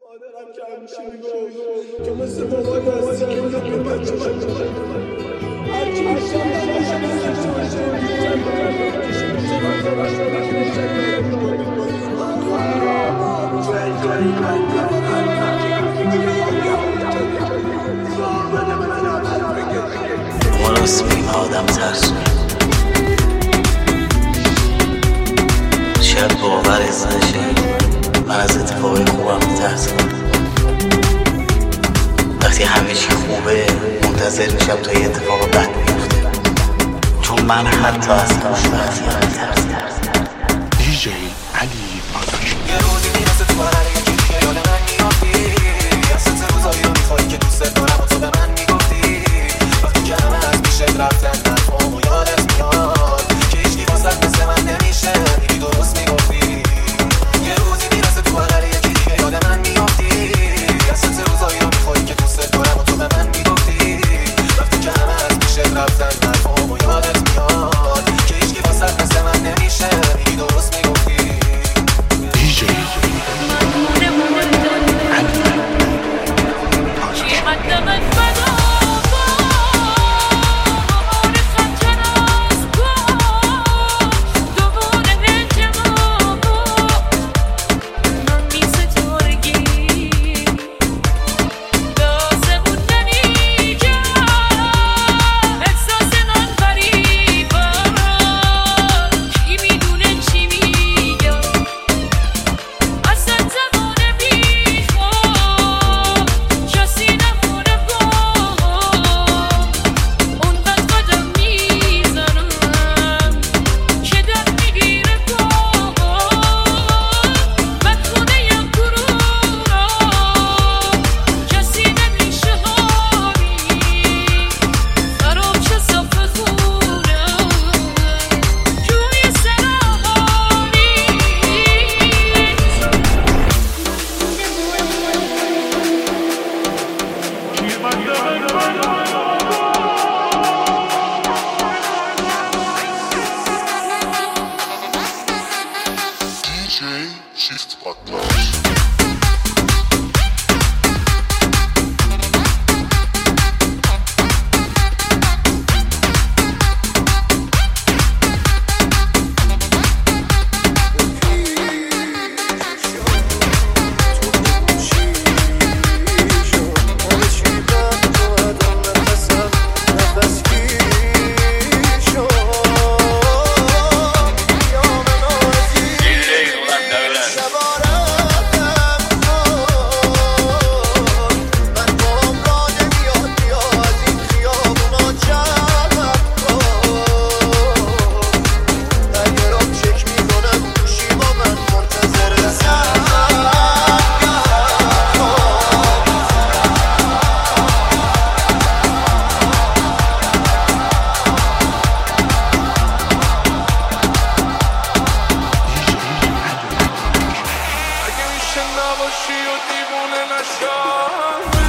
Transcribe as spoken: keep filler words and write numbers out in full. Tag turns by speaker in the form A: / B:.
A: مادرم که همیشه میگفت که مثل بابا هستی که اونم به بچه بچه هرچی میشم نمیشم نمیشم
B: ما راست میگیم آدم ترسون شاید باور از نشه من از اتفاقی خوبم میترسم وقتی همه چی خوبه منتظر میشم تا یه اتفاق بد بیفته چون من حتی از خوشبختی هم میترسم.
C: دی جی علی آتش
D: یه روزی میرسه تو هر یکی دیگه یاد من میافتی یه ست روزایی رو میخوایی که دوست دارم و تو به من میگفتی وقتی که همه از پیشت رفتن نفهم و یادت میاد که هیچکی واسد مثل من نمیشه میگی درست میگفتی یه روزی میرسه تو هر یکی دیگه یاد من میافتی یه ست روزایی رو میخوایی که دوست دارم و تو به من میگفتی وقتی که همه از پیشت رفتن نفهم و یادت میاد که هیچکی واسد مثل من نمیشه میگی درست میگفتی
C: دی جی Shift Podcast. نباشی و دیوونه نشم